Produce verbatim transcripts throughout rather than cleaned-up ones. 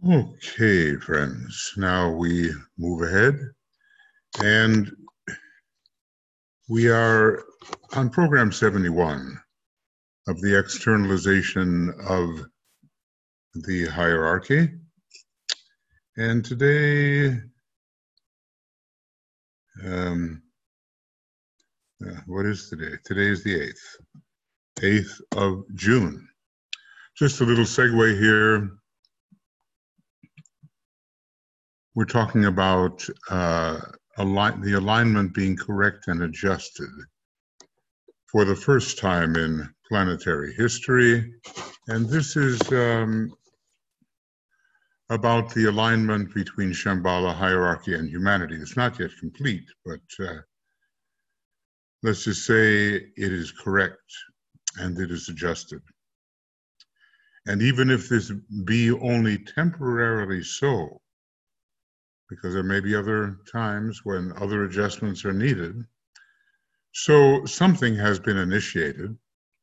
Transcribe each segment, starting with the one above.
Okay, friends, now we move ahead, and we are on program seventy-one of the externalization of the hierarchy. And today, um, uh, what is today? Today is the eighth, eighth of June. Just a little segue here. We're talking about uh, align the alignment being correct and adjusted for the first time in planetary history. And this is um, about the alignment between Shambhala, hierarchy, and humanity. It's not yet complete, but uh, let's just say it is correct and it is adjusted. And even if this be only temporarily so, because there may be other times when other adjustments are needed, so something has been initiated,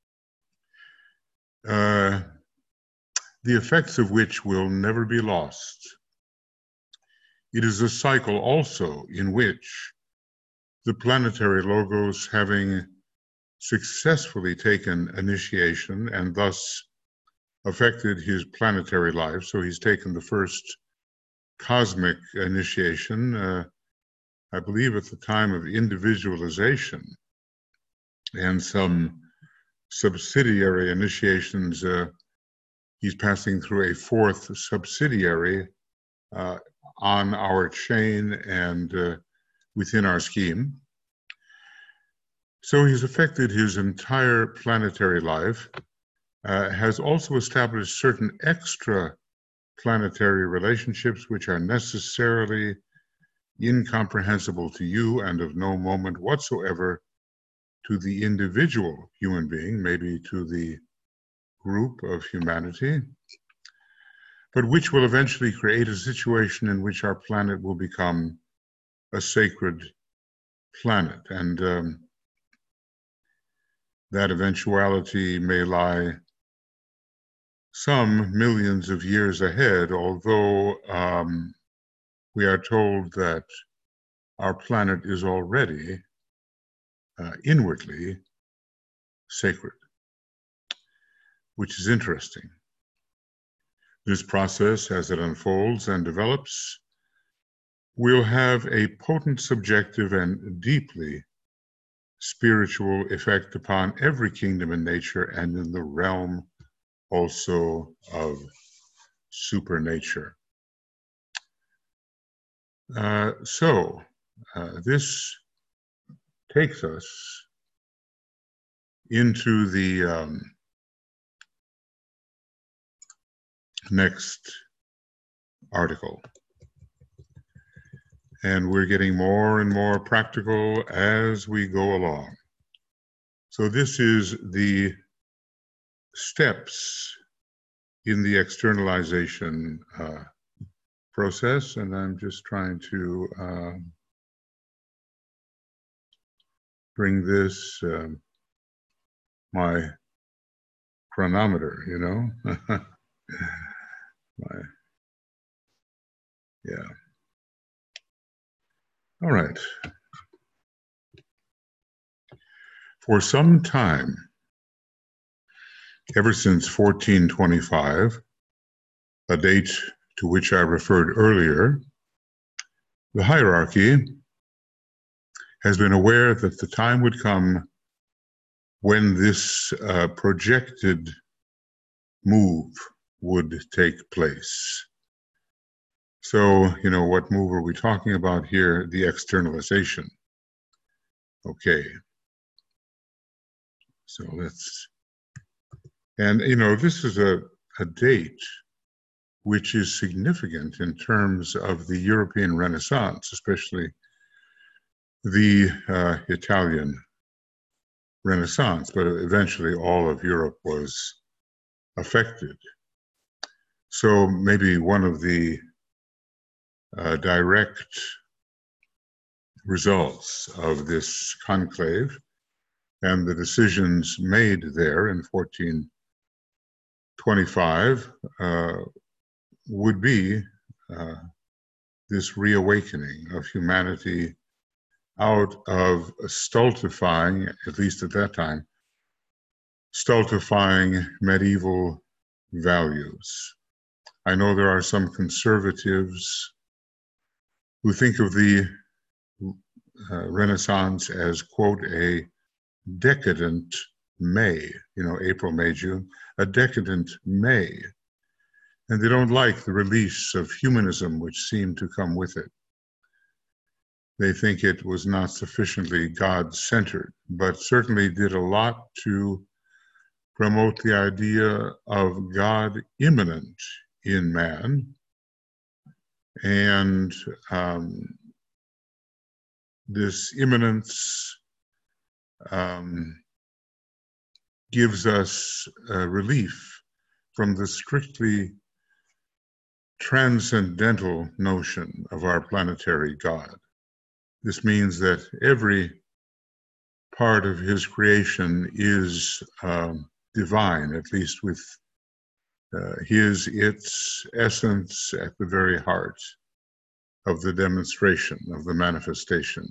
uh, the effects of which will never be lost. It is a cycle also in which the planetary logos, having successfully taken initiation and thus affected his planetary life, so he's taken the first cosmic initiation, uh, I believe at the time of individualization, and some subsidiary initiations. Uh, he's passing through a fourth subsidiary uh, on our chain and uh, within our scheme. So he's affected his entire planetary life, uh, has also established certain extra planetary relationships which are necessarily incomprehensible to you and of no moment whatsoever to the individual human being, maybe to the group of humanity, but which will eventually create a situation in which our planet will become a sacred planet. And um, that eventuality may lie some millions of years ahead, although um, we are told that our planet is already uh, inwardly sacred, which is interesting. This process, as it unfolds and develops, will have a potent subjective and deeply spiritual effect upon every kingdom in nature and in the realm also of supernature. Uh, so uh, this takes us into the um, next article. And we're getting more and more practical as we go along. So this is the steps in the externalization uh, process, and I'm just trying to uh, bring this, uh, my chronometer, you know? my, yeah. All right. For some time, ever since fourteen twenty-five, a date to which I referred earlier, the hierarchy has been aware that the time would come when this uh, projected move would take place. So, you know, what move are we talking about here? The externalization. Okay. So let's, and, you know, this is a, a date which is significant in terms of the European Renaissance, especially the uh, Italian Renaissance, but eventually all of Europe was affected. So maybe one of the uh, direct results of this conclave and the decisions made there in fourteen twenty-five uh, would be uh, this reawakening of humanity out of stultifying, at least at that time, stultifying medieval values. I know there are some conservatives who think of the uh, Renaissance as, quote, a decadent May, you know, April, May, June, a decadent May. And they don't like the release of humanism which seemed to come with it. They think it was not sufficiently God-centered, but certainly did a lot to promote the idea of God immanent in man. And um, this immanence um, gives us uh, relief from the strictly transcendental notion of our planetary God. This means that every part of his creation is um, divine, at least with uh, his, its essence at the very heart of the demonstration, of the manifestation.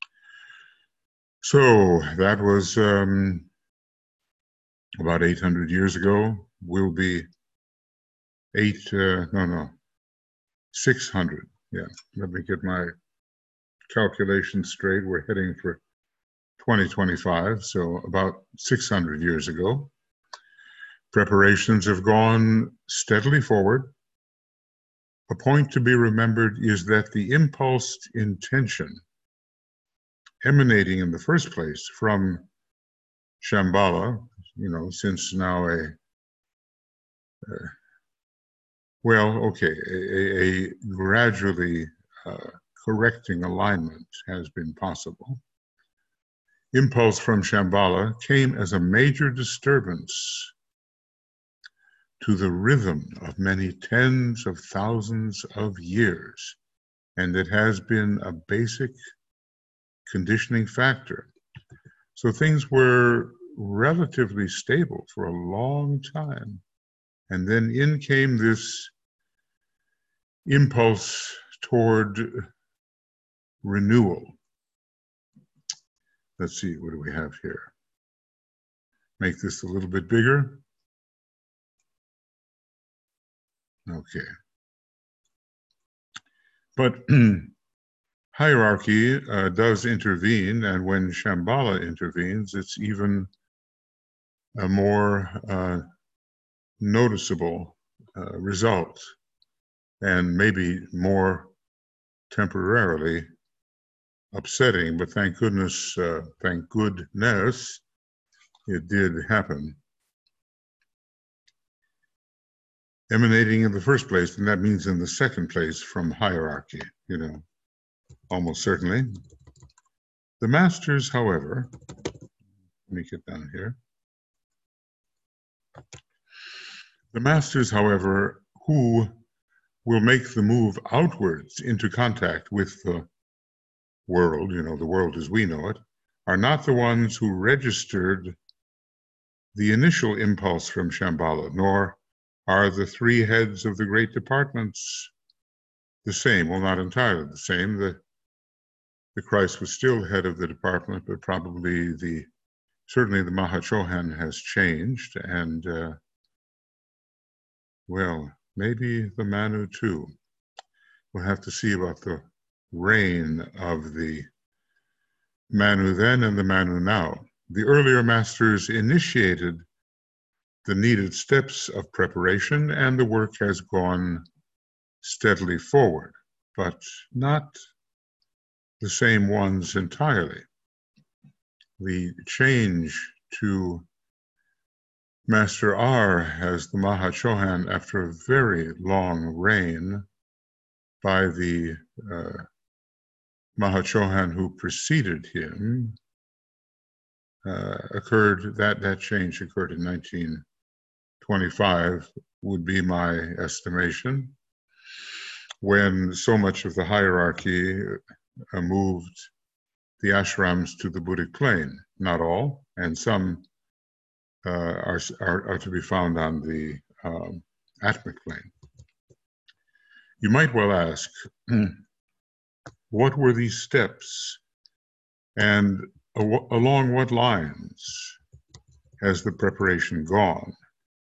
So that was um, about eight hundred years ago. Will be eight, uh, no, no, six hundred. Yeah, let me get my calculations straight. We're heading for twenty twenty-five, so about six hundred years ago. Preparations have gone steadily forward. A point to be remembered is that the impulsed intention emanating in the first place from Shambhala, you know, since now a, uh, well, okay, a, a gradually uh, correcting alignment has been possible. Impulse from Shambhala came as a major disturbance to the rhythm of many tens of thousands of years, and it has been a basic conditioning factor. So things were relatively stable for a long time, and then in came this impulse toward renewal. Let's see, what do we have here? Make this a little bit bigger. Okay. But hierarchy uh, does intervene, and when Shambhala intervenes, it's even a more uh, noticeable uh, result, and maybe more temporarily upsetting, but thank goodness, uh, thank goodness, it did happen. Emanating in the first place, and that means in the second place from hierarchy, you know, almost certainly. The masters, however, let me get down here. The masters, however, who will make the move outwards into contact with the world, you know, the world as we know it, are not the ones who registered the initial impulse from Shambhala, nor are the three heads of the great departments the same. Well, not entirely the same. The, the Christ was still head of the department, but probably the, certainly the Mahachohan has changed, and uh, well, maybe the Manu too. We'll have to see about the reign of the Manu then and the Manu now. The earlier masters initiated the needed steps of preparation, and the work has gone steadily forward, but not the same ones entirely. The change to Master R as the Mahachohan after a very long reign by the uh, Mahachohan who preceded him uh, occurred, that, that change occurred in nineteen twenty-five, would be my estimation, when so much of the hierarchy uh, moved the ashrams to the Buddhic plane. Not all, and some uh, are, are, are to be found on the um, Atmic plane. You might well ask, what were these steps, and al- along what lines has the preparation gone?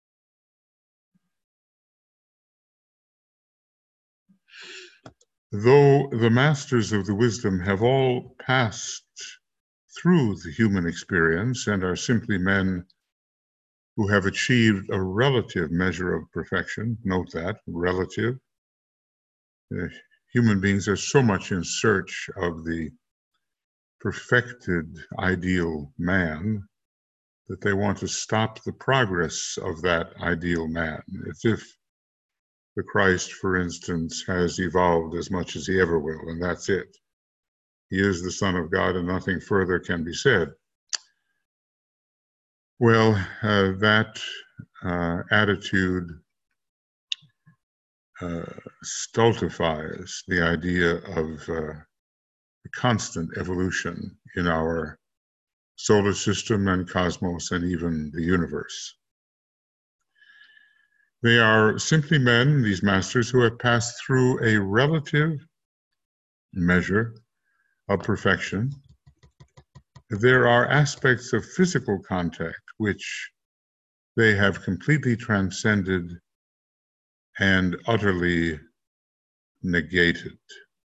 Though the masters of the wisdom have all passed through the human experience and are simply men who have achieved a relative measure of perfection, note that, relative. Uh, human beings are so much in search of the perfected ideal man that they want to stop the progress of that ideal man. It's if the Christ, for instance, has evolved as much as he ever will, and that's it. He is the Son of God, and nothing further can be said. Well, uh, that uh, attitude uh, stultifies the idea of uh, constant evolution in our solar system and cosmos and even the universe. They are simply men, these masters, who have passed through a relative measure of perfection. There are aspects of physical contact which they have completely transcended and utterly negated.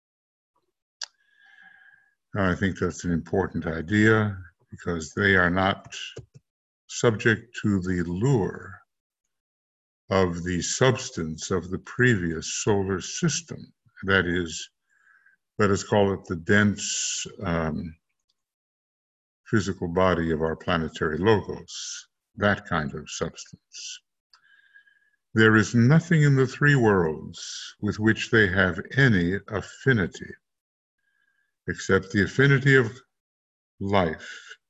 I think that's an important idea because they are not subject to the lure of the substance of the previous solar system. That is, let us call it the dense um, physical body of our planetary logos, that kind of substance. There is nothing in the three worlds with which they have any affinity, except the affinity of life.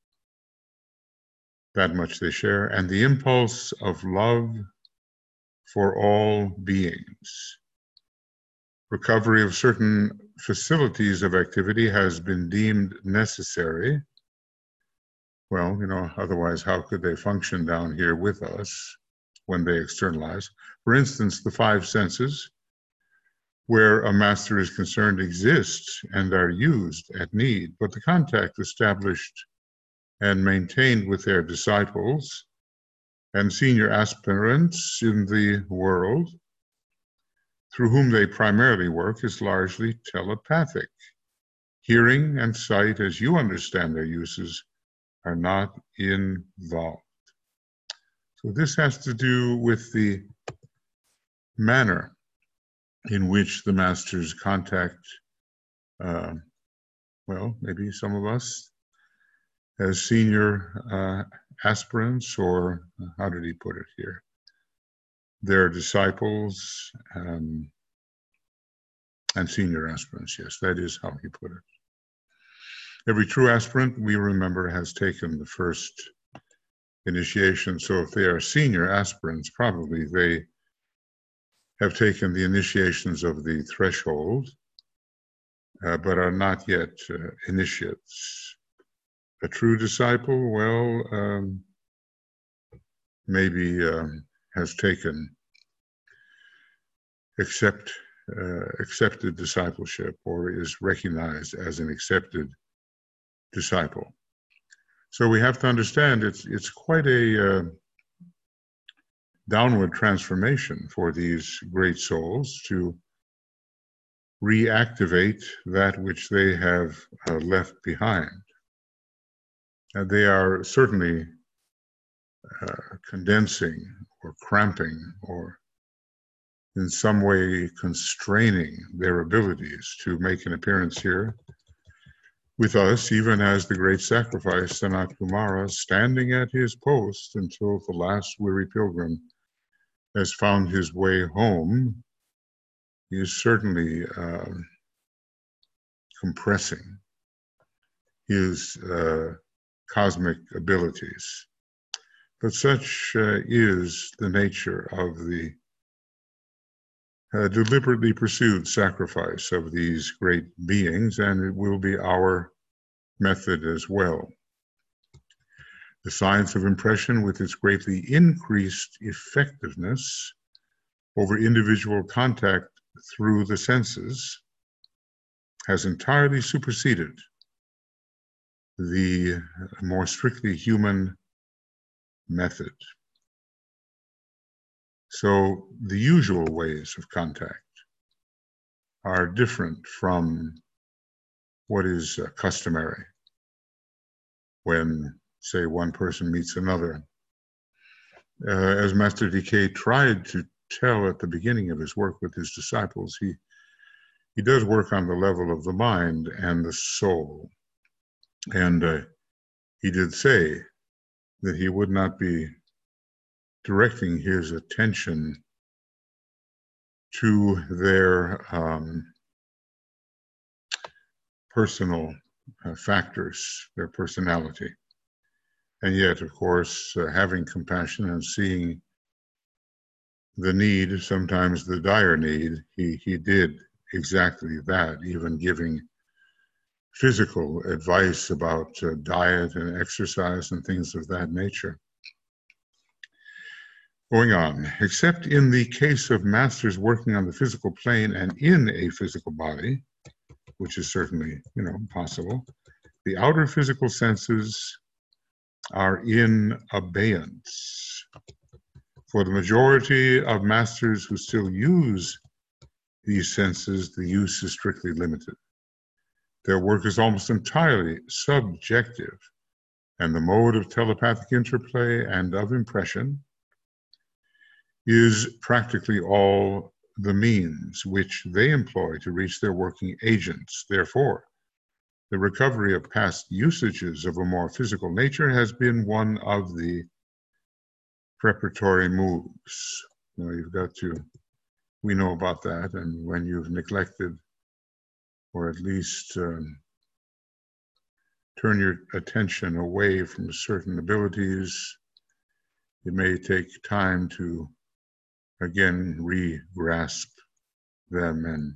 That much they share, and the impulse of love for all beings. Recovery of certain facilities of activity has been deemed necessary. Well, you know, otherwise how could they function down here with us when they externalize? For instance, the five senses, where a master is concerned, exist and are used at need, but the contact established and maintained with their disciples and senior aspirants in the world through whom they primarily work is largely telepathic. Hearing and sight, as you understand their uses, are not involved. So this has to do with the manner in which the masters contact, uh, well, maybe some of us as senior uh, aspirants, or how did he put it here? Their disciples um, and senior aspirants, yes, that is how he put it. Every true aspirant, we remember, has taken the first initiation. So if they are senior aspirants, probably they have taken the initiations of the threshold, uh, but are not yet uh, initiates. A true disciple, well, um, maybe um, has taken accept, uh, accepted discipleship, or is recognized as an accepted disciple. So we have to understand it's it's quite a uh, downward transformation for these great souls to reactivate that which they have uh, left behind. And they are certainly uh, condensing or cramping or in some way constraining their abilities to make an appearance here with us, even as the great sacrifice, Sanat Kumara, standing at his post until the last weary pilgrim has found his way home. He is certainly uh, compressing his uh, cosmic abilities. But such uh, is the nature of the uh, deliberately pursued sacrifice of these great beings, and it will be our method as well. The science of impression, with its greatly increased effectiveness over individual contact, through the senses has entirely superseded the more strictly human method. So the usual ways of contact are different from what is uh, customary when, say, one person meets another. Uh, as Master D K tried to tell at the beginning of his work with his disciples, he, he does work on the level of the mind and the soul. And uh, he did say that he would not be directing his attention to their um, personal uh, factors, their personality. And yet, of course, uh, having compassion and seeing the need, sometimes the dire need, he, he did exactly that, even giving physical advice about uh, diet and exercise and things of that nature. Going on, except in the case of masters working on the physical plane and in a physical body, which is certainly, you know, possible, the outer physical senses are in abeyance. For the majority of masters who still use these senses, the use is strictly limited. Their work is almost entirely subjective, and the mode of telepathic interplay and of impression is practically all the means which they employ to reach their working agents. Therefore, the recovery of past usages of a more physical nature has been one of the preparatory moves. You know, you've got to, we know about that, and when you've neglected or at least um, turn your attention away from certain abilities, it may take time to again re-grasp them and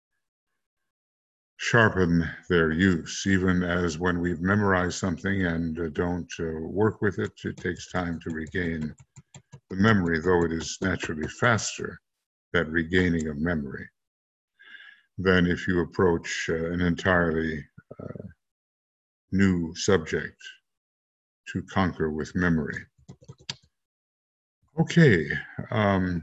sharpen their use. Even as when we've memorized something and uh, don't uh, work with it, it takes time to regain the memory, though it is naturally faster, that regaining of memory, than if you approach uh, an entirely uh, new subject to conquer with memory. Okay. Um,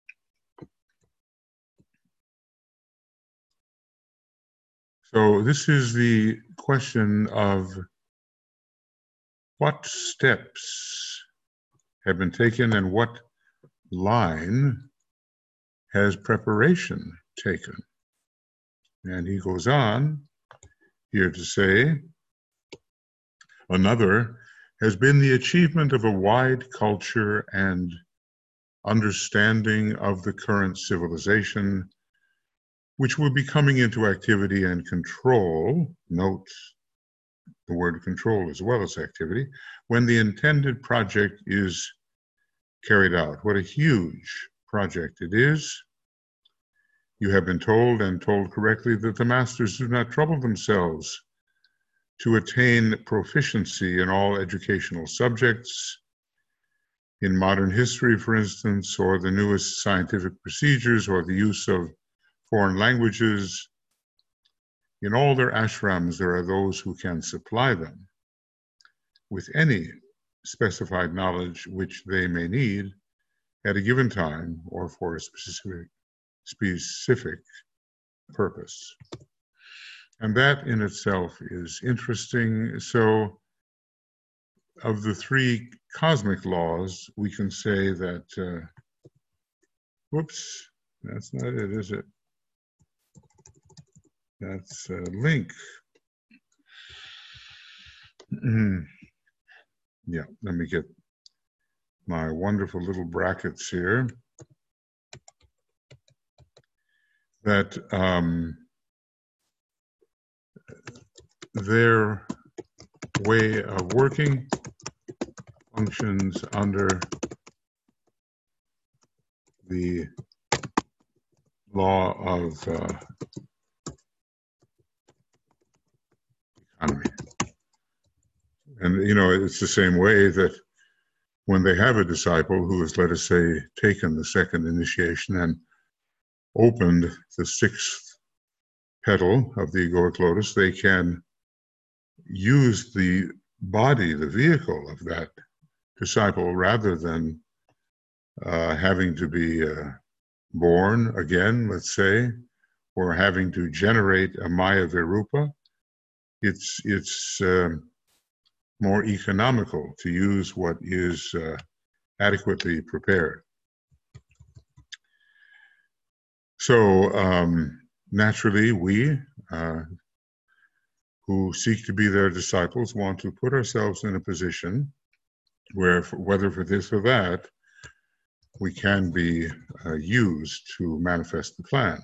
so this is the question of what steps have been taken and what line has preparation taken. And he goes on here to say, another has been the achievement of a wide culture and understanding of the current civilization, which will be coming into activity and control, note the word control as well as activity, when the intended project is carried out. What a huge project it is. You have been told, and told correctly, that the masters do not trouble themselves to attain proficiency in all educational subjects. In modern history, for instance, or the newest scientific procedures, or the use of foreign languages, in all their ashrams, there are those who can supply them with any specified knowledge which they may need at a given time or for a specific, specific purpose. And that in itself is interesting. So, of the three cosmic laws, we can say that, uh, whoops, that's not it, is it? That's a link. Yeah, let me get my wonderful little brackets here. That um, their way of working functions under the law of uh, economy. And, you know, it's the same way that when they have a disciple who has, let us say, taken the second initiation and opened the sixth petal of the egoic lotus, they can use the body, the vehicle of that disciple, rather than uh, having to be uh, born again, let's say, or having to generate a Maya Virupa. It's, it's um, more economical to use what is uh, adequately prepared. So um, naturally, we uh, who seek to be their disciples want to put ourselves in a position where, for, whether for this or that, we can be uh, used to manifest the plan.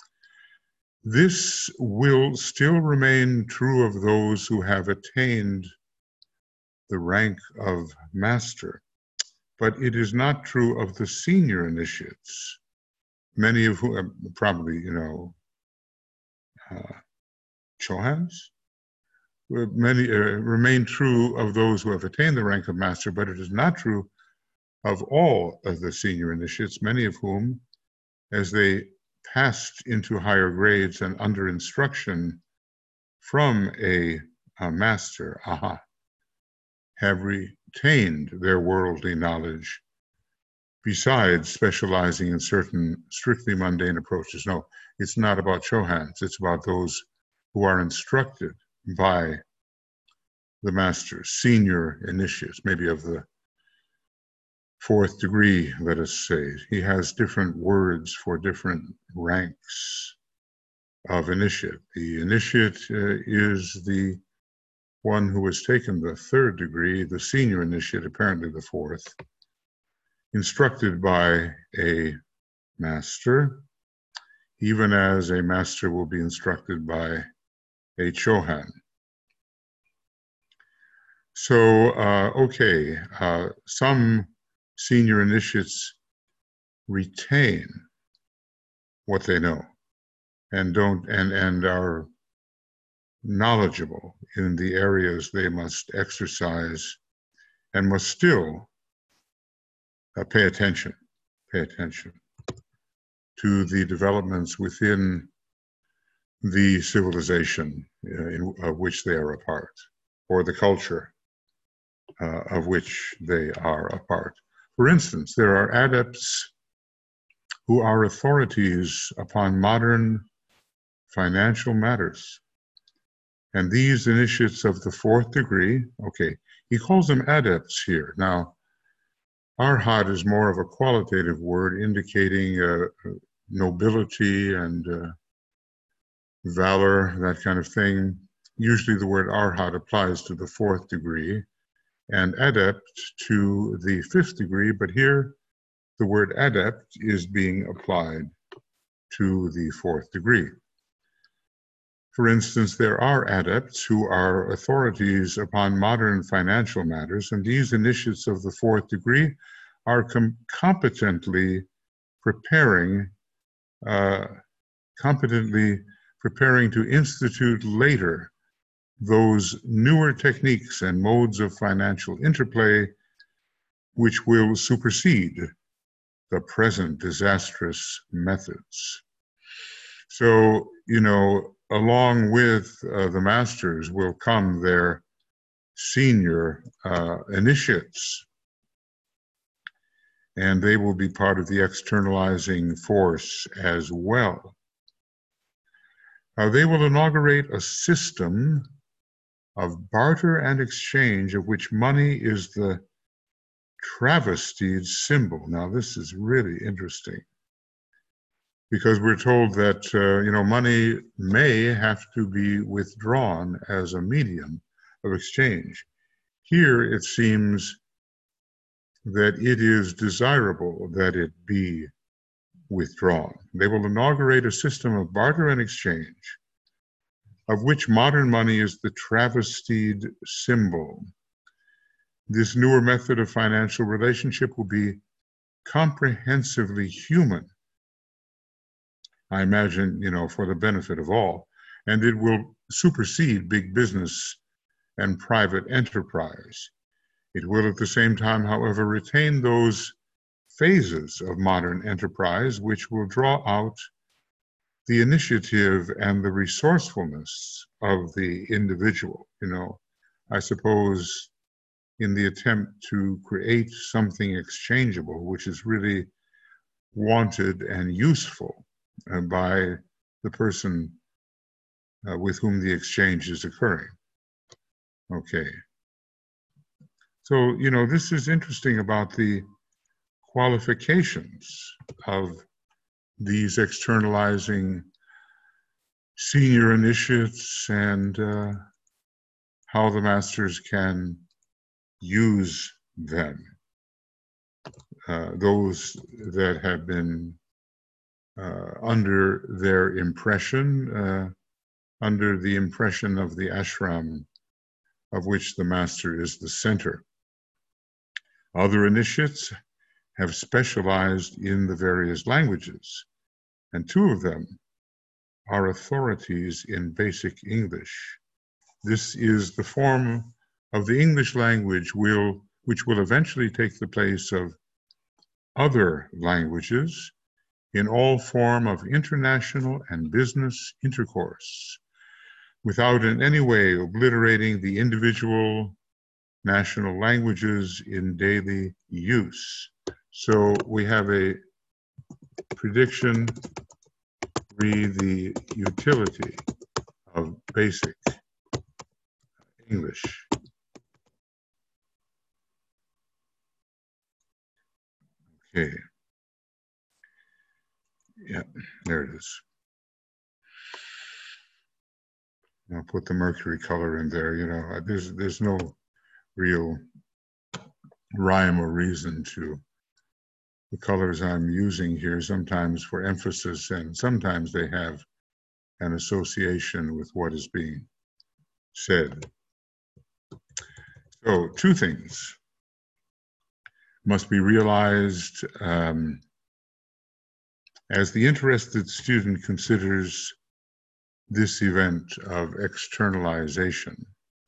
This will still remain true of those who have attained the rank of master, but it is not true of the senior initiates, many of whom probably, you know, uh, Chohans, many uh, remain true of those who have attained the rank of master, but it is not true of all of the senior initiates, many of whom, as they passed into higher grades and under instruction from a, a master, aha, have retained their worldly knowledge besides specializing in certain strictly mundane approaches. No, it's not about Chohans, it's about those who are instructed by the masters, senior initiates, maybe of the fourth degree, let us say. He has different words for different ranks of initiate. The initiate uh, is the one who has taken the third degree, the senior initiate, apparently the fourth, instructed by a master, even as a master will be instructed by a Chohan. So, uh, okay, uh, some senior initiates retain what they know and don't and, and are knowledgeable in the areas they must exercise and must still uh, pay attention, pay attention to the developments within the civilization uh, in, of which they are a part, or the culture uh, of which they are a part. For instance, there are adepts who are authorities upon modern financial matters. And these initiates of the fourth degree, okay, he calls them adepts here. Now, arhat is more of a qualitative word indicating uh, nobility and uh, valor, that kind of thing. Usually the word arhat applies to the fourth degree and adept to the fifth degree, but here the word adept is being applied to the fourth degree. For instance, there are adepts who are authorities upon modern financial matters, and these initiates of the fourth degree are com competently preparing, uh, competently preparing to institute later those newer techniques and modes of financial interplay which will supersede the present disastrous methods. So, you know, along with uh, the masters will come their senior uh, initiates, and they will be part of the externalizing force as well. Uh, they will inaugurate a system of barter and exchange of which money is the travestied symbol. Now, this is really interesting, because we're told that, uh, you know, money may have to be withdrawn as a medium of exchange. Here, it seems that it is desirable that it be withdrawn. They will inaugurate a system of barter and exchange, of which modern money is the travestied symbol. This newer method of financial relationship will be comprehensively human, I imagine, you know, for the benefit of all, and it will supersede big business and private enterprise. It will at the same time, however, retain those phases of modern enterprise which will draw out the initiative and the resourcefulness of the individual. You know, I suppose in the attempt to create something exchangeable, which is really wanted and useful uh, by the person uh, with whom the exchange is occurring. Okay. So, you know, this is interesting about the qualifications of these externalizing senior initiates and uh, how the masters can use them. Uh, those that have been uh, under their impression, uh, under the impression of the ashram of which the master is the center. Other initiates have specialized in the various languages, and two of them are authorities in basic English. This is the form of the English language will, which will eventually take the place of other languages in all form of international and business intercourse, without in any way obliterating the individual national languages in daily use. So we have a prediction re the utility of basic English. Okay. Yeah, there it is. I'll put the mercury color in there. You know, there's there's no real rhyme or reason to the colors I'm using here, sometimes for emphasis, and sometimes they have an association with what is being said. So, two things must be realized um, as the interested student considers this event of externalization.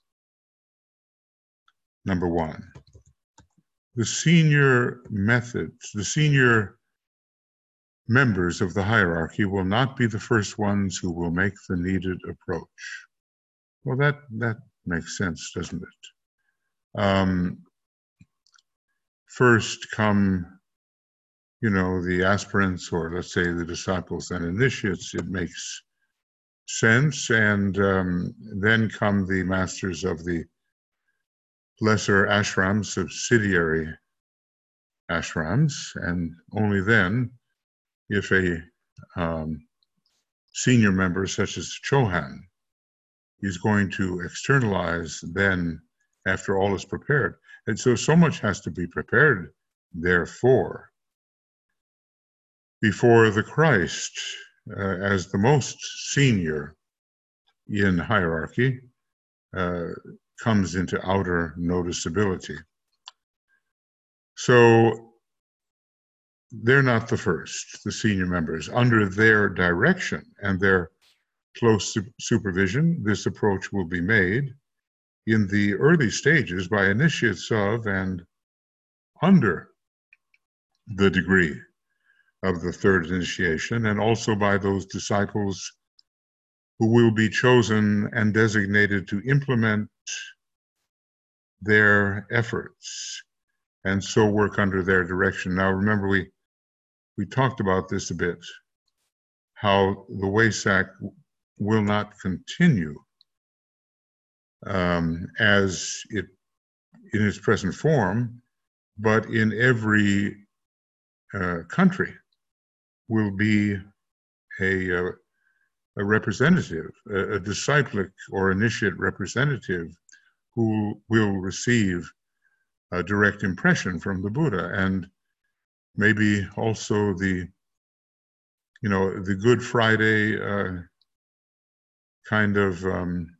Number one, the senior methods, the senior members of the hierarchy will not be the first ones who will make the needed approach. Well, that, that makes sense, doesn't it? Um, first come, you know, the aspirants, or let's say the disciples and initiates. It makes sense. And um, then come the masters of the lesser ashrams, subsidiary ashrams, and only then, if a um, senior member such as Chohan is going to externalize, then after all is prepared. And so, so much has to be prepared, therefore, before the Christ, uh, as the most senior in hierarchy, uh, comes into outer noticeability. So they're not the first, the senior members. Under their direction and their close su- supervision, this approach will be made in the early stages by initiates of and under the degree of the third initiation, and also by those disciples who will be chosen and designated to implement their efforts and so work under their direction. Now, remember, we we talked about this a bit, how the WASAC will not continue um, as it in its present form, but in every uh, country will be a, a, a representative, a, a disciplic or initiate representative who will receive a direct impression from the Buddha, and maybe also the, you know, the Good Friday uh, kind of um,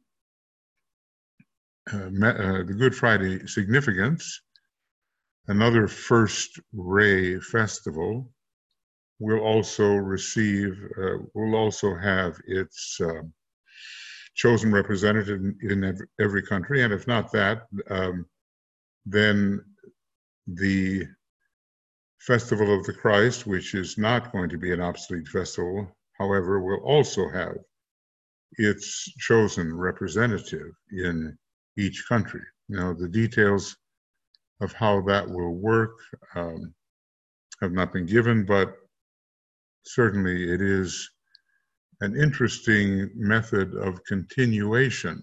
uh, me, uh, the Good Friday significance. Another first ray festival will also receive, uh, will also have its uh, chosen representative in, in every country, and if not that, um, then the Festival of the Christ, which is not going to be an obsolete festival, however, will also have its chosen representative in each country. Now, the details of how that will work um, have not been given, but certainly it is an interesting method of continuation.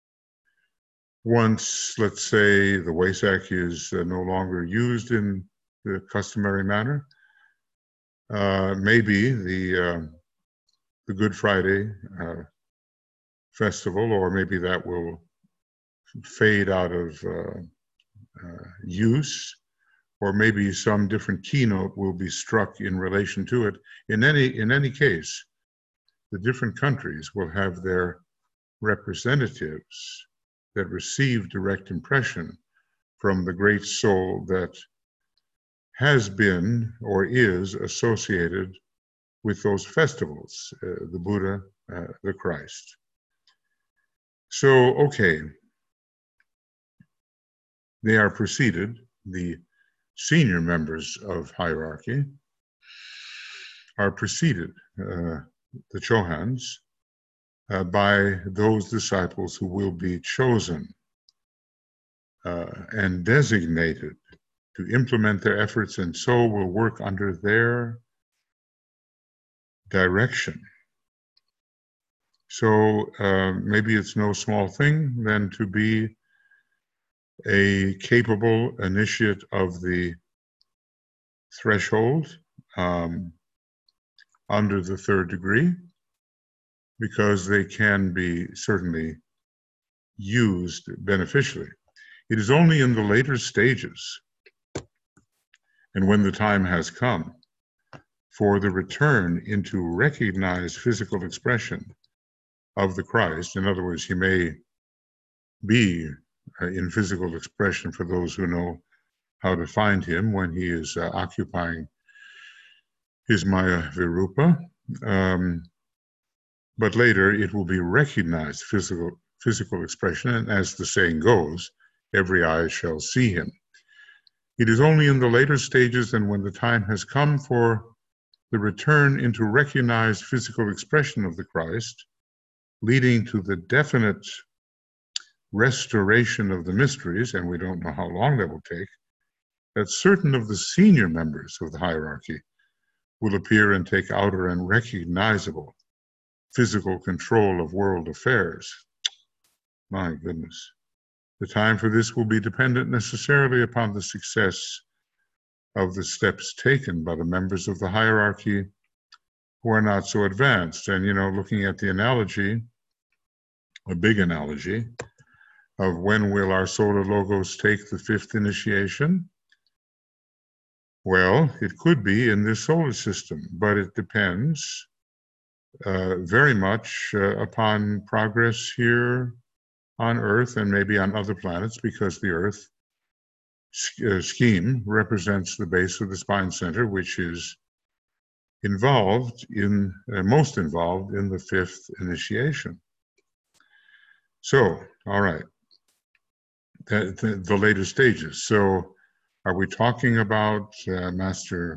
Once, let's say, the Wesak is uh, no longer used in the customary manner, uh, maybe the, uh, the Good Friday uh, festival, or maybe that will fade out of uh, uh, use, or maybe some different keynote will be struck in relation to it. In any, in any case, the different countries will have their representatives that receive direct impression from the great soul that has been or is associated with those festivals, uh, the Buddha, uh, the Christ. So, okay, they are preceded, the senior members of hierarchy are preceded, uh, the Chohans, uh, by those disciples who will be chosen uh, and designated to implement their efforts, and so will work under their direction. So uh, maybe it's no small thing then to be a capable initiate of the threshold um, under the third degree, because they can be certainly used beneficially. It is only in the later stages, and when the time has come for the return into recognized physical expression of the Christ. In other words, he may be uh, in physical expression for those who know how to find him when he is uh, occupying his Maya Virupa. Um, but later it will be recognized physical, physical expression, and as the saying goes, every eye shall see him. It is only in the later stages and when the time has come for the return into recognized physical expression of the Christ, leading to the definite restoration of the mysteries, and we don't know how long that will take, that certain of the senior members of the hierarchy will appear and take outer and recognizable physical control of world affairs. My goodness. The time for this will be dependent necessarily upon the success of the steps taken by the members of the hierarchy who are not so advanced. And, you know, looking at the analogy, a big analogy, of when will our solar logos take the fifth initiation? Well, it could be in this solar system, but it depends uh, very much uh, upon progress here on Earth and maybe on other planets, because the Earth uh, scheme represents the base of the spine center, which is involved in, uh, most involved in the fifth initiation. So, all right, the, the, the later stages. So are we talking about uh, Master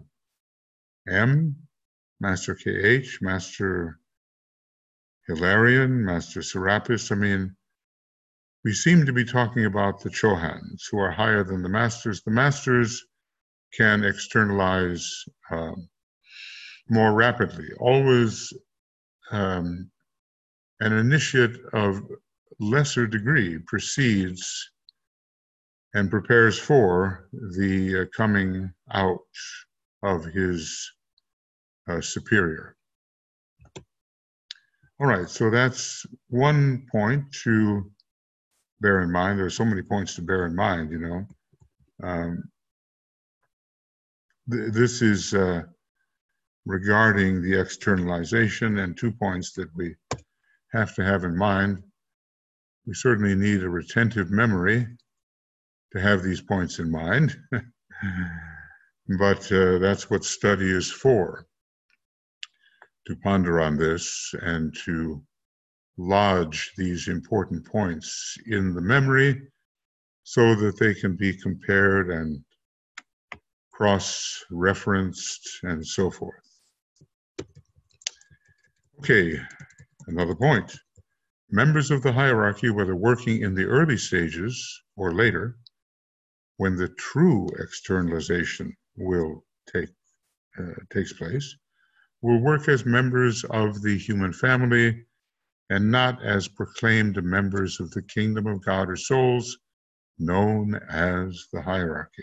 M, Master K H, Master Hilarion, Master Serapis? I mean, we seem to be talking about the Chohans, who are higher than the Masters. The Masters can externalize um, more rapidly. Always um, an initiate of lesser degree precedes and prepares for the uh, coming out of his uh, superior. All right, so that's one point to bear in mind. There are so many points to bear in mind, you know. Um, th this is uh, regarding the externalization, and two points that we have to have in mind. We certainly need a retentive memory to have these points in mind, but uh, that's what study is for, to ponder on this and to lodge these important points in the memory so that they can be compared and cross-referenced and so forth. Okay, another point. Members of the hierarchy, whether working in the early stages or later, when the true externalization will take uh, takes place, will work as members of the human family and not as proclaimed members of the kingdom of God or souls, known as the hierarchy.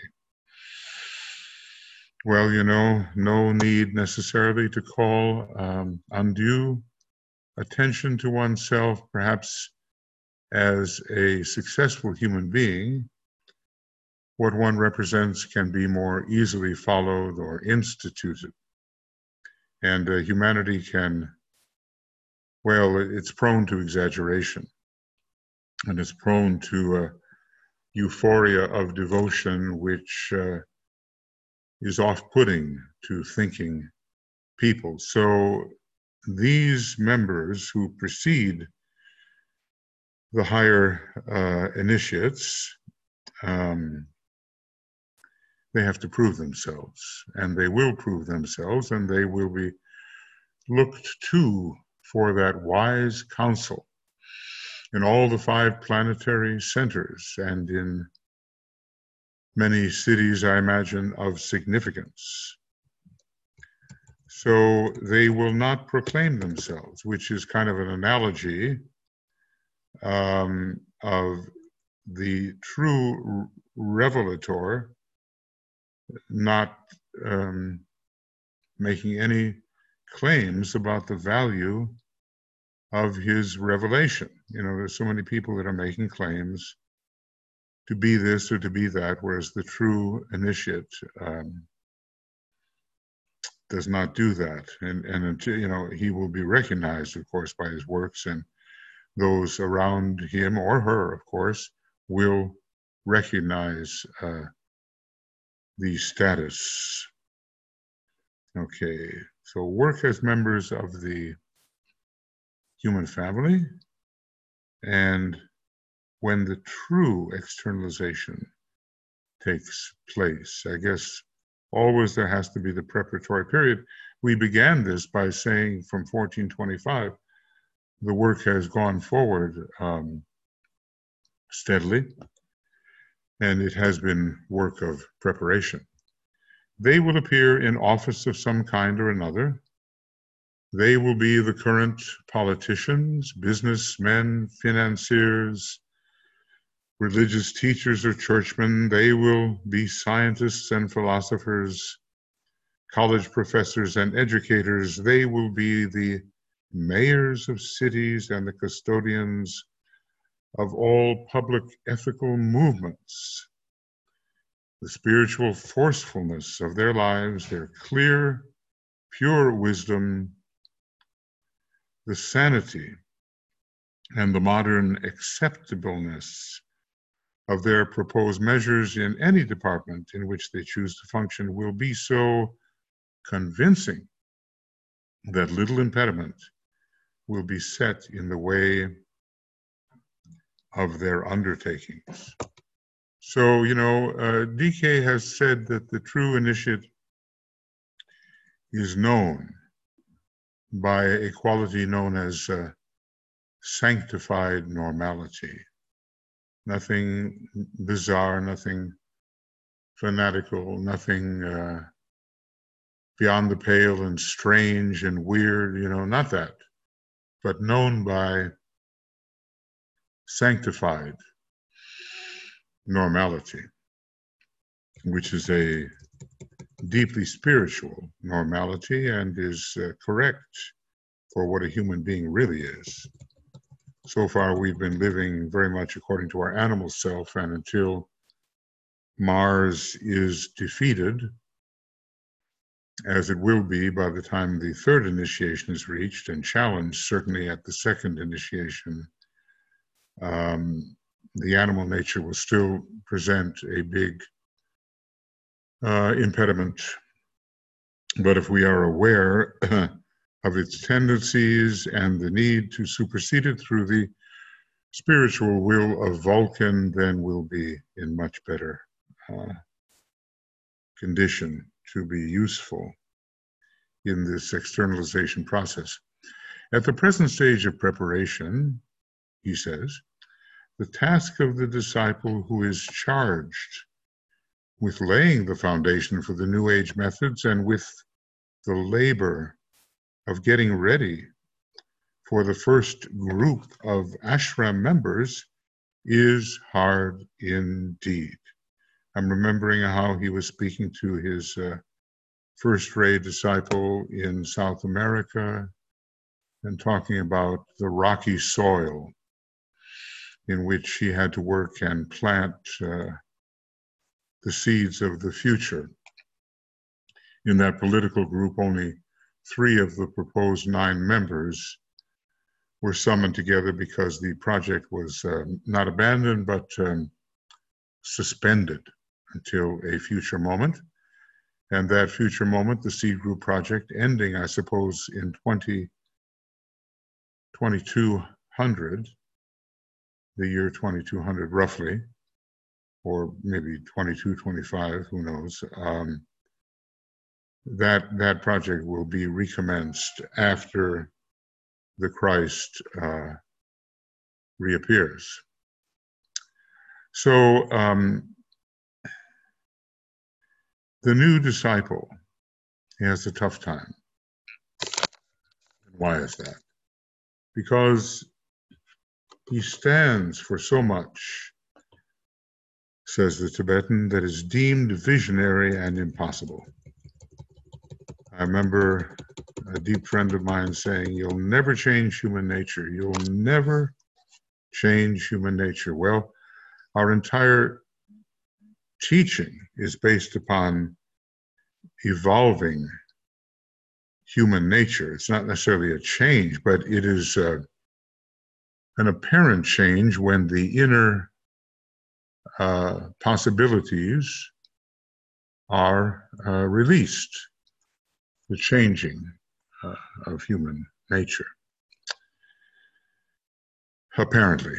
Well, you know, no need necessarily to call um, undue attention to oneself, perhaps as a successful human being. What one represents can be more easily followed or instituted. And uh, humanity can, well, it's prone to exaggeration, and it's prone to uh, euphoria of devotion, which uh, is off-putting to thinking people. So these members who precede the higher uh, initiates, um, they have to prove themselves, and they will prove themselves, and they will be looked to for that wise counsel in all the five planetary centers and in many cities, I imagine, of significance. So they will not proclaim themselves, which is kind of an analogy um, of the true revelator not um, making any claims about the value of his revelation. You know, there's so many people that are making claims to be this or to be that, whereas the true initiate um, does not do that. And, and until, you know, he will be recognized, of course, by his works, and those around him or her, of course, will recognize uh, the status. Okay, so work as members of the human family, and when the true externalization takes place, I guess always there has to be the preparatory period. We began this by saying from fourteen twenty-five, the work has gone forward um, steadily, and it has been work of preparation. They will appear in office of some kind or another. They will be the current politicians, businessmen, financiers, religious teachers or churchmen. They will be scientists and philosophers, college professors and educators. They will be the mayors of cities and the custodians of all public ethical movements. The spiritual forcefulness of their lives, their clear, pure wisdom, the sanity and the modern acceptableness of their proposed measures in any department in which they choose to function will be so convincing that little impediment will be set in the way of their undertakings. So, you know, uh, D K has said that the true initiate is known by a quality known as uh, sanctified normality. Nothing bizarre, nothing fanatical, nothing uh, beyond the pale and strange and weird, you know, not that, but known by sanctified normality, which is a deeply spiritual normality and is uh, correct for what a human being really is. So far, we've been living very much according to our animal self, and until Mars is defeated, as it will be by the time the third initiation is reached and challenged, certainly at the second initiation, um, the animal nature will still present a big uh, impediment. But if we are aware of its tendencies and the need to supersede it through the spiritual will of Vulcan, then we'll be in much better uh, condition to be useful in this externalization process. At the present stage of preparation, he says, the task of the disciple who is charged with laying the foundation for the New Age methods and with the labor of getting ready for the first group of ashram members is hard indeed. I'm remembering how he was speaking to his uh, first-ray disciple in South America and talking about the rocky soil in which he had to work and plant uh, the seeds of the future. In that political group, only three of the proposed nine members were summoned together because the project was uh, not abandoned, but um, suspended until a future moment. And that future moment, the Seed Group project, ending, I suppose, in twenty-two hundred, the year twenty-two hundred roughly, or maybe twenty-two twenty-five, who knows. Um, that, that project will be recommenced after the Christ uh, reappears. So um, the new disciple has a tough time. Why is that? Because he stands for so much, says the Tibetan, that is deemed visionary and impossible. I remember a deep friend of mine saying, you'll never change human nature. You'll never change human nature. Well, our entire teaching is based upon evolving human nature. It's not necessarily a change, but it is uh, an apparent change when the inner uh, possibilities are uh, released, the changing uh, of human nature, apparently,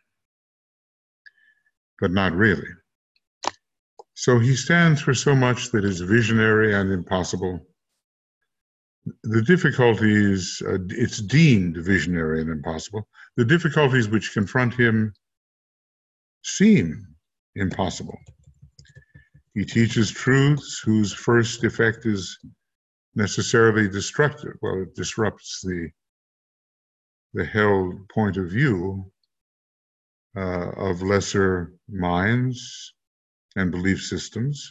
but not really. So he stands for so much that is visionary and impossible. The difficulties, uh, it's deemed visionary and impossible. The difficulties which confront him seem impossible. He teaches truths whose first effect is necessarily destructive. Well, it disrupts the, the held point of view uh, of lesser minds and belief systems.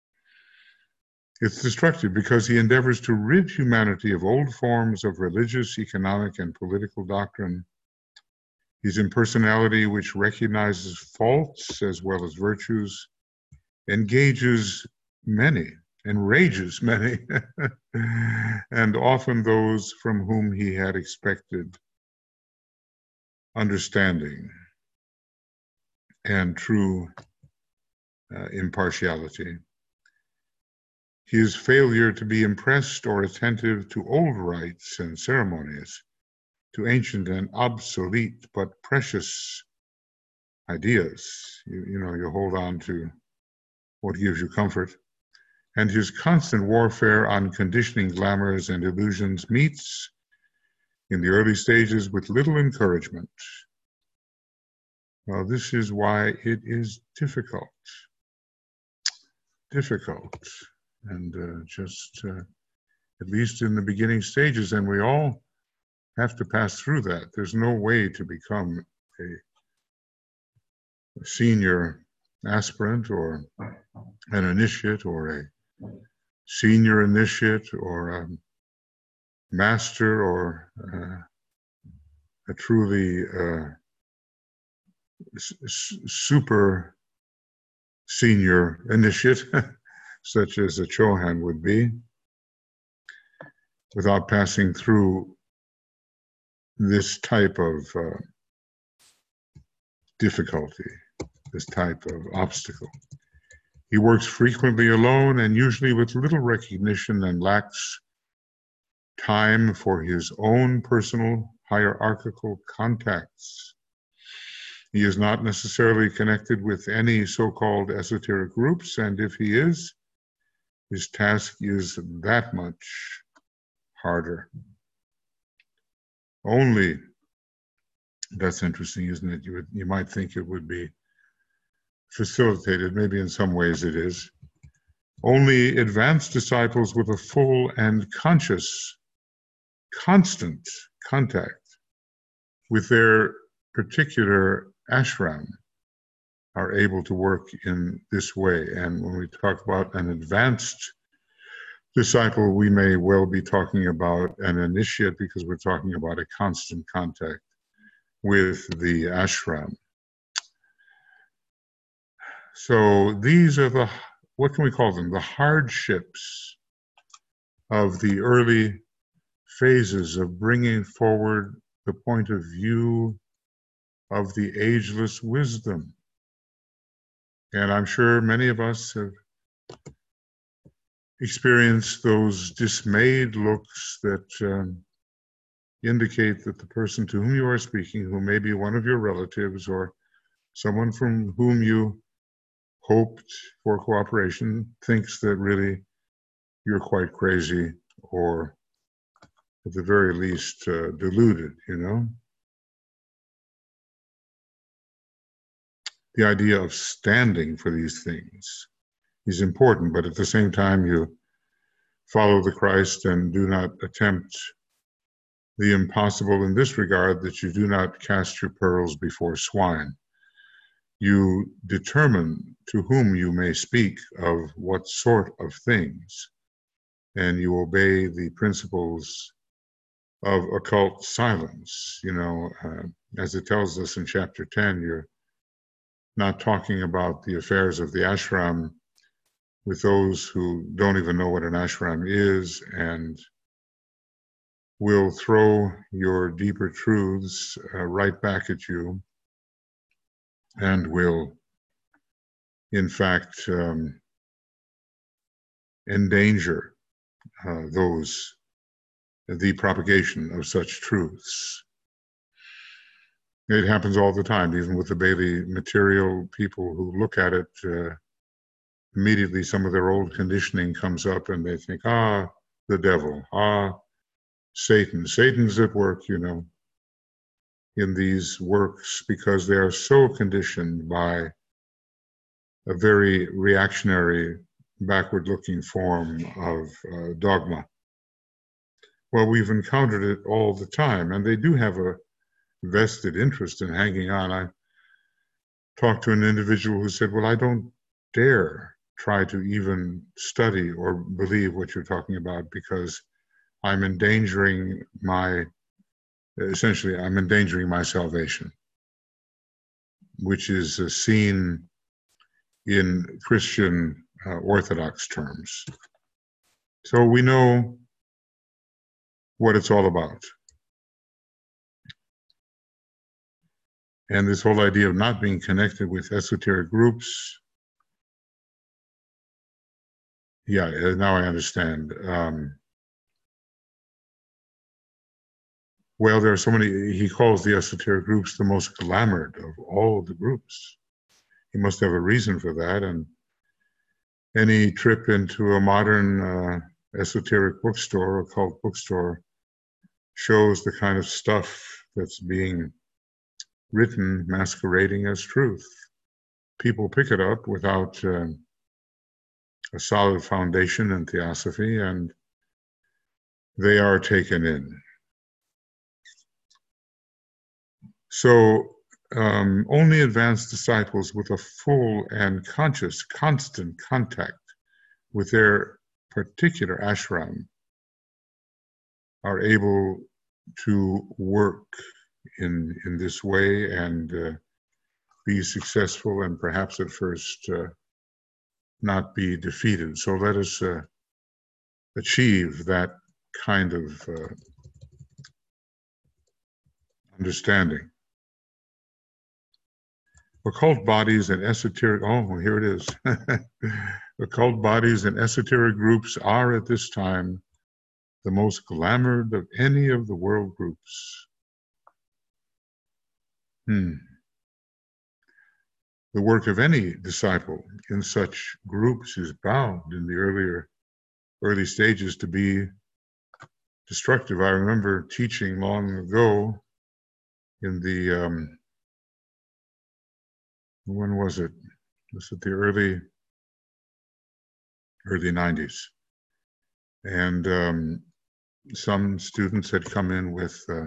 It's destructive because he endeavors to rid humanity of old forms of religious, economic, and political doctrine. His impersonality, which recognizes faults as well as virtues, engages many, enrages many, and often those from whom he had expected understanding and true uh, impartiality. His failure to be impressed or attentive to old rites and ceremonies, to ancient and obsolete but precious ideas. You, you know, you hold on to what gives you comfort. And his constant warfare on conditioning glamours and illusions meets in the early stages with little encouragement. Well, this is why it is difficult. Difficult. And uh, just, uh, at least in the beginning stages, and we all have to pass through that. There's no way to become a, a senior aspirant or an initiate or a senior initiate or a master or uh, a truly uh, super senior initiate, such as a Chohan would be, without passing through this type of uh, difficulty, this type of obstacle. He works frequently alone and usually with little recognition and lacks time for his own personal hierarchical contacts. He is not necessarily connected with any so-called esoteric groups, and if he is, his task is that much harder. only, that's interesting, isn't it? You would, you might think it would be facilitated, maybe in some ways it is. Only advanced disciples with a full and conscious, constant contact with their particular ashram are able to work in this way. And when we talk about an advanced disciple, we may well be talking about an initiate, because we're talking about a constant contact with the ashram. So these are the, what can we call them? The hardships of the early phases of bringing forward the point of view of the ageless wisdom. And I'm sure many of us have experienced those dismayed looks that um, indicate that the person to whom you are speaking, who may be one of your relatives or someone from whom you hoped for cooperation, thinks that really you're quite crazy, or at the very least uh, deluded, you know? The idea of standing for these things is important, but at the same time you follow the Christ and do not attempt the impossible in this regard, that you do not cast your pearls before swine. You determine to whom you may speak of what sort of things, and you obey the principles of occult silence. You know, uh, as it tells us in chapter ten, you're not talking about the affairs of the ashram with those who don't even know what an ashram is, and will throw your deeper truths uh, right back at you, and will, in fact, um, endanger uh, those, the propagation of such truths. It happens all the time, even with the Bailey material. People who look at it, uh, immediately some of their old conditioning comes up, and they think, ah, the devil, ah, Satan. Satan's at work, you know, in these works, because they are so conditioned by a very reactionary, backward-looking form of uh, dogma. Well, we've encountered it all the time, and they do have a vested interest in hanging on. I talked to an individual who said, well, I don't dare try to even study or believe what you're talking about, because I'm endangering my, essentially, I'm endangering my salvation, which is uh, seen in Christian uh, Orthodox terms. So we know what it's all about. And this whole idea of not being connected with esoteric groups, yeah, now I understand. Um, well, there are so many, he calls the esoteric groups the most glamored of all of the groups. He must have a reason for that, and any trip into a modern uh, esoteric bookstore, occult bookstore, shows the kind of stuff that's being written masquerading as truth. People pick it up without uh, a solid foundation in theosophy, and they are taken in. So um, only advanced disciples with a full and conscious, constant contact with their particular ashram are able to work in, in this way and uh, be successful, and perhaps at first uh, not be defeated. So let us uh, achieve that kind of uh, understanding. Occult bodies and esoteric, oh, here it is. Occult bodies and esoteric groups are at this time the most glamored of any of the world groups. Hmm. The work of any disciple in such groups is bound in the earlier, early stages to be destructive. I remember teaching long ago in the, um, when was it? Was it the early, early nineties? And um, some students had come in with uh,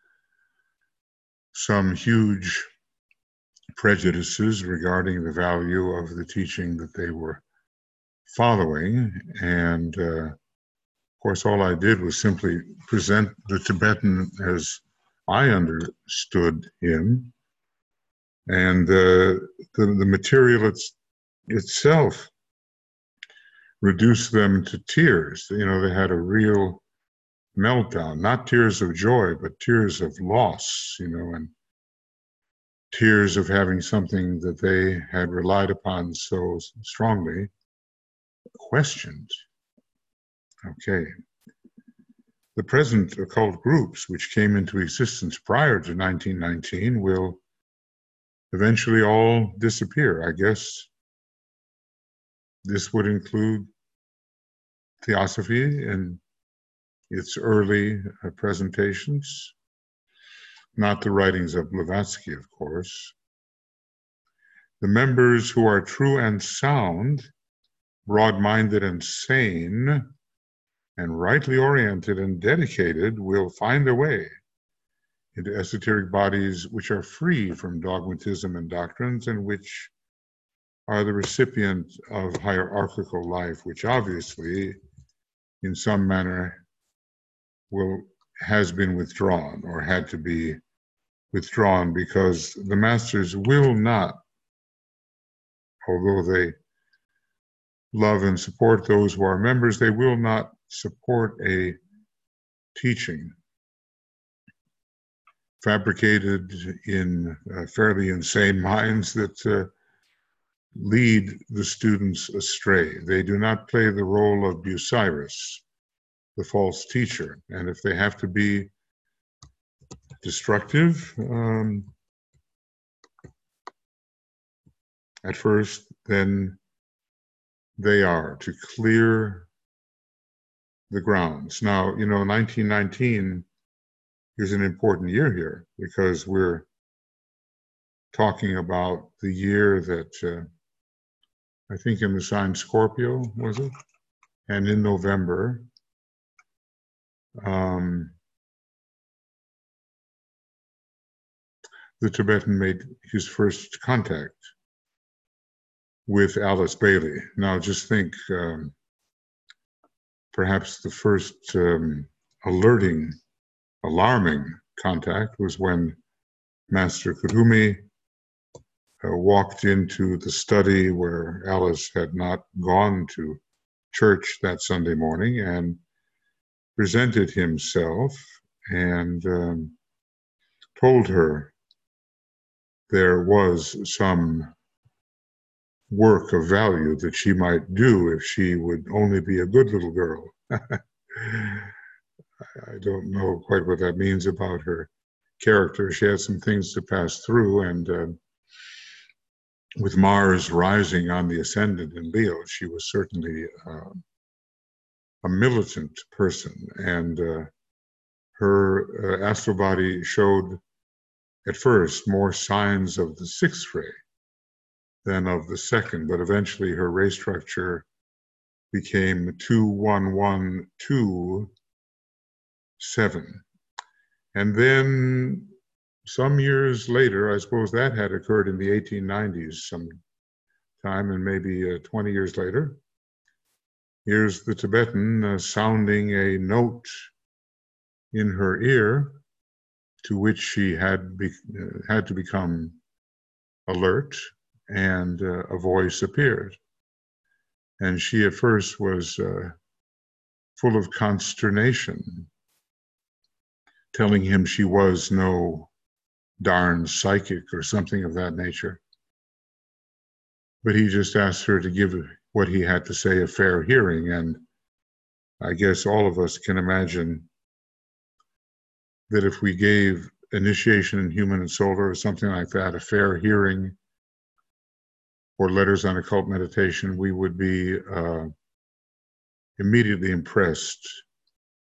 some huge prejudices regarding the value of the teaching that they were following. And uh, of course, all I did was simply present the Tibetan as I understood him. And uh, the, the material it's, itself reduced them to tears. You know, they had a real meltdown, not tears of joy, but tears of loss, you know, and tears of having something that they had relied upon so strongly questioned. Okay. The present occult groups, which came into existence prior to nineteen nineteen, will eventually all disappear. I guess this would include Theosophy and its early uh, presentations, not the writings of Blavatsky, of course. The members who are true and sound, broad-minded and sane, and rightly oriented and dedicated will find their way into esoteric bodies which are free from dogmatism and doctrines and which are the recipient of hierarchical life, which obviously in some manner will has been withdrawn or had to be withdrawn because the masters will not, although they love and support those who are members, they will not support a teaching fabricated in uh, fairly insane minds that uh, lead the students astray. They do not play the role of Bucyrus, the false teacher. And if they have to be destructive um, at first, then they are to clear the grounds. Now, you know, nineteen nineteen is an important year here because we're talking about the year that uh, I think in the sign Scorpio, was it? And in November, um, the Tibetan made his first contact with Alice Bailey. Now, just think, um, perhaps the first um, alerting, alarming contact was when Master Kuthumi uh, walked into the study where Alice had not gone to church that Sunday morning and presented himself and um, told her there was some work of value that she might do if she would only be a good little girl. I don't know quite what that means about her character. She had some things to pass through, and uh, with Mars rising on the ascendant in Leo, she was certainly uh, a militant person, and uh, her uh, astral body showed at first more signs of the sixth ray than of the second, but eventually her ray structure became two one one two seven. And then some years later, I suppose that had occurred in the eighteen nineties some time, and maybe uh, twenty years later, here's the Tibetan uh, sounding a note in her ear to which she had, be, uh, had to become alert, and uh, a voice appeared. And she at first was uh, full of consternation, telling him she was no darn psychic or something of that nature. But he just asked her to give what he had to say a fair hearing, and I guess all of us can imagine that if we gave initiation in human and solar or something like that a fair hearing, or letters on occult meditation, we would be uh, immediately impressed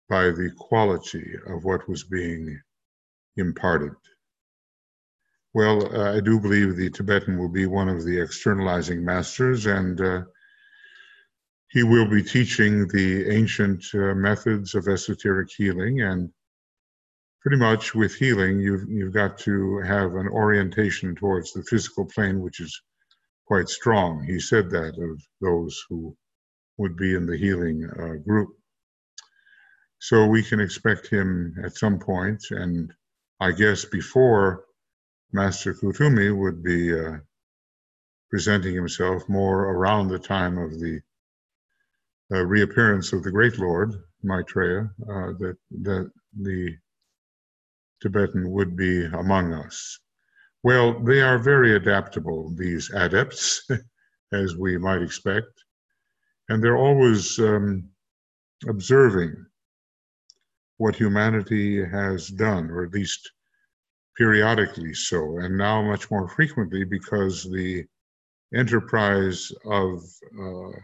by the quality of what was being imparted. Well, uh, I do believe the Tibetan will be one of the externalizing masters, and uh, he will be teaching the ancient uh, methods of esoteric healing. And pretty much with healing, you've, you've got to have an orientation towards the physical plane, which is quite strong. He said that of those who would be in the healing uh, group. So we can expect him at some point, and I guess before Master Kuthumi would be uh, presenting himself more around the time of the uh, reappearance of the Great Lord, Maitreya, uh, that, that the Tibetan would be among us. Well, they are very adaptable, these adepts, as we might expect, and they're always um, observing what humanity has done, or at least periodically so, and now much more frequently because the enterprise of uh,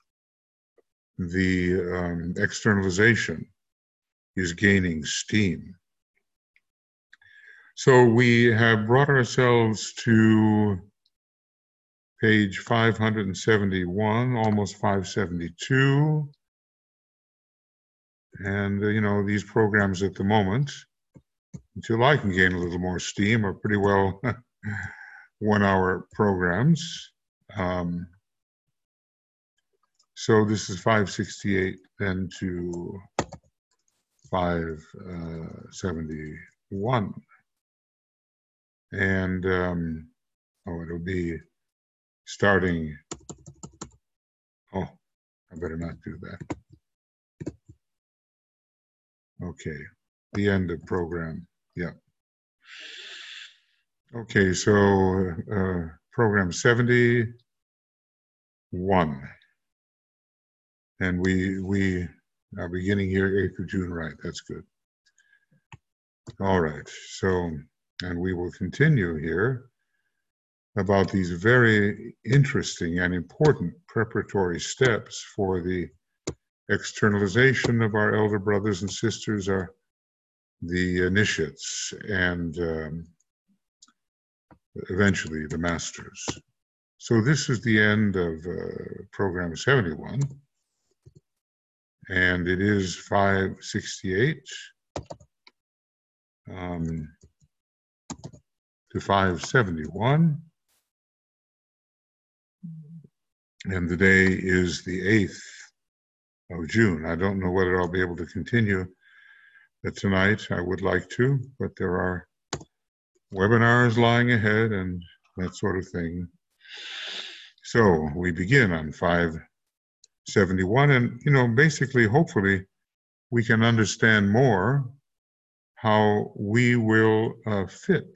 the um, externalization is gaining steam. So we have brought ourselves to page five hundred seventy-one, almost five seventy-two. And, uh, you know, these programs at the moment, until I can gain a little more steam, are pretty well one-hour programs. Um, so this is five sixty-eight, then to five seventy-one. And, um, oh, it'll be starting, oh, I better not do that. Okay, the end of program, yeah. Okay, so uh, program seventy-one. And we, we are beginning here eighth of June, right, that's good. All right, so, and we will continue here about these very interesting and important preparatory steps for the externalization of our elder brothers and sisters, are the initiates, and um, eventually the masters. So this is the end of uh, program seventy-one, and it is five sixty-eight um, to five seventy-one. And the day is the eighth of June. I don't know whether I'll be able to continue it tonight. I would like to, but there are webinars lying ahead and that sort of thing. So we begin on five seventy-one, and, you know, basically, hopefully, we can understand more how we will uh, fit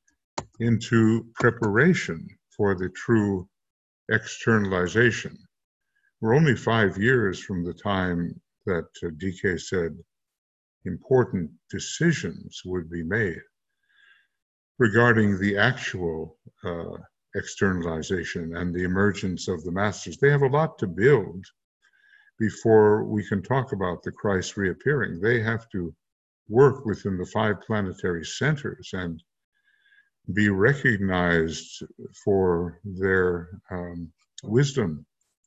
into preparation for the true externalization. We're only five years from the time that uh, D K said important decisions would be made regarding the actual uh, externalization and the emergence of the masters. They have a lot to build before we can talk about the Christ reappearing. They have to work within the five planetary centers and be recognized for their um, wisdom,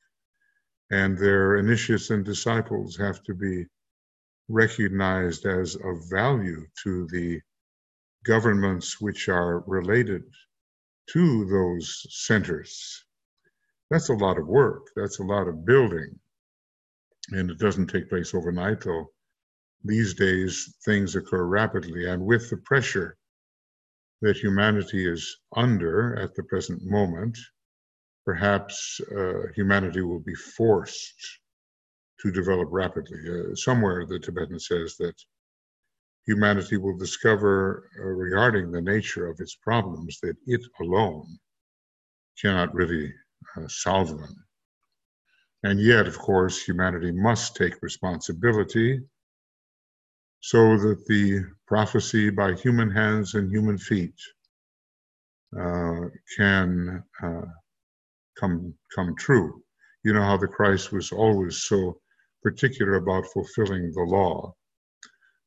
and their initiates and disciples have to be recognized as of value to the governments which are related to those centers. That's a lot of work. That's a lot of building. And it doesn't take place overnight, though these days things occur rapidly. And with the pressure that humanity is under at the present moment, perhaps uh, humanity will be forced to develop rapidly. Uh, somewhere the Tibetan says that humanity will discover uh, regarding the nature of its problems that it alone cannot really uh, solve them. And yet, of course, humanity must take responsibility so that the prophecy by human hands and human feet uh, can uh, come, come true. You know how the Christ was always so particular about fulfilling the law.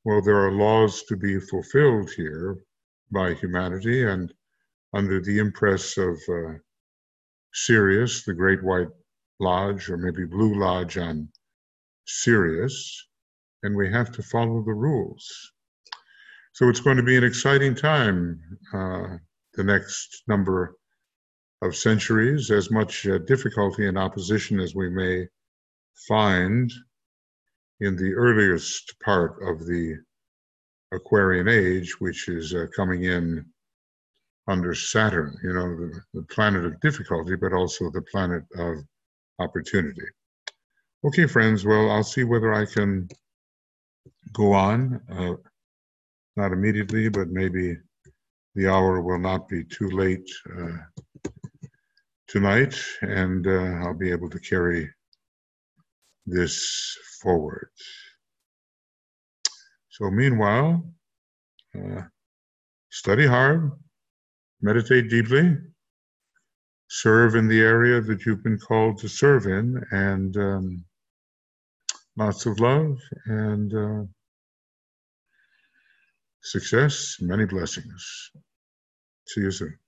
well, there are laws to be fulfilled here by humanity, and under the impress of uh, Sirius, the Great White Lodge, or maybe Blue Lodge on Sirius, and we have to follow the rules. So it's going to be an exciting time, uh, the next number of centuries. As much uh, difficulty and opposition as we may find in the earliest part of the Aquarian age, which is uh, coming in under Saturn, you know, the, the planet of difficulty, but also the planet of opportunity. Okay, friends, well, I'll see whether I can go on, uh, not immediately, but maybe the hour will not be too late uh, tonight, and uh, I'll be able to carry this forward. So meanwhile, uh, study hard, meditate deeply, serve in the area that you've been called to serve in, and um, lots of love and uh, success, many blessings. See you soon.